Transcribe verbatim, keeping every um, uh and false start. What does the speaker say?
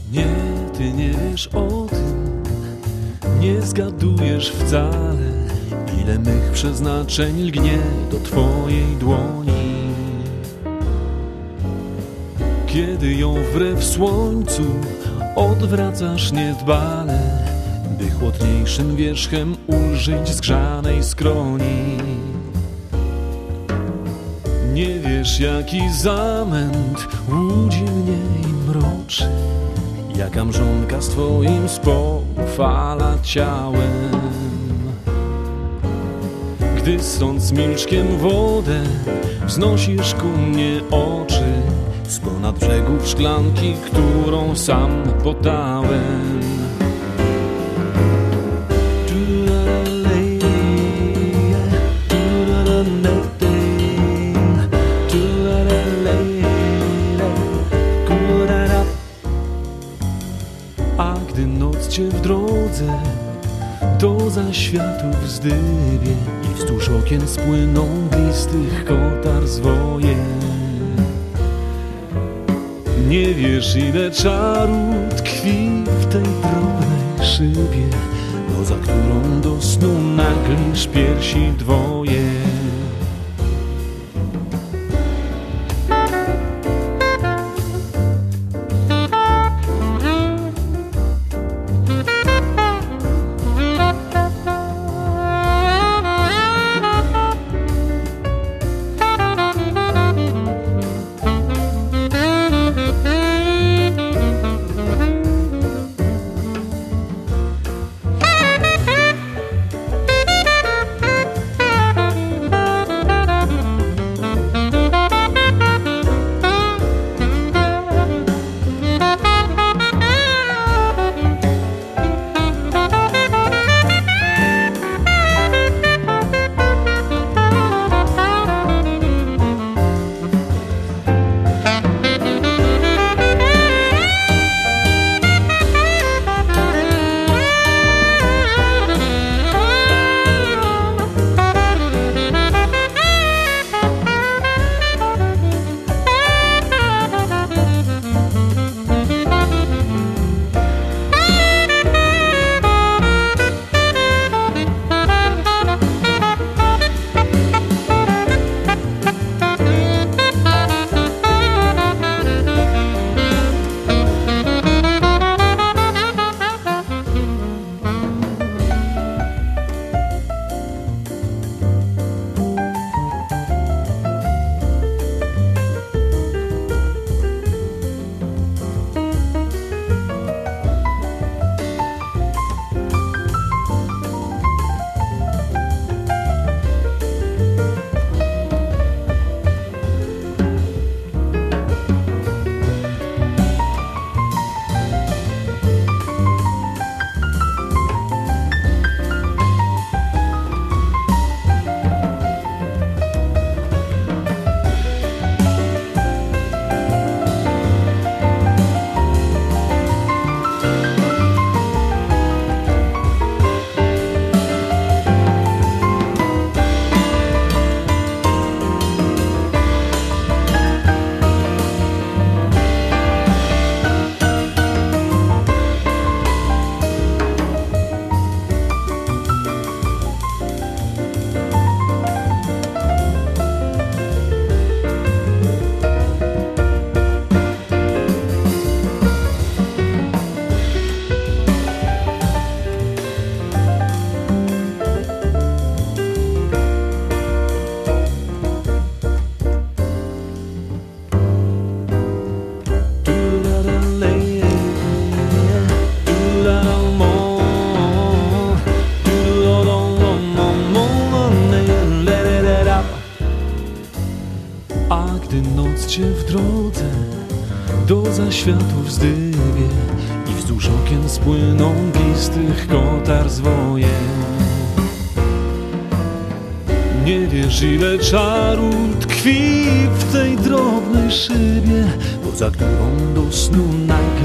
Nie, ty nie wiesz o tym, nie zgadujesz wcale, ile mych przeznaczeń lgnie do twojej dłoni. Kiedy ją wbrew słońcu odwracasz niedbale, by chłodniejszym wierzchem ulżyć zgrzanej skroni. Nie wiesz, jaki zamęt łudzi mnie i mroczy, jaka mrzonka z twoim spofala ciałem. Gdy sąc milczkiem wodę wznosisz ku mnie oczy z ponad brzegów szklanki, którą sam podałem. A gdy noc cię w drodze do zaświatów zdybie i wzdłuż okien spłyną glistych kotar zwoje, nie wiesz, ile czaru tkwi w tej drobnej szybie, poza którą do snu naglisz piersi dwoje. W drodze do zaświatów zdybie i wzdłuż okien spłyną glistych kotar zwoje. Nie wiesz, ile czaru tkwi w tej drobnej szybie, poza którą do snu najpierw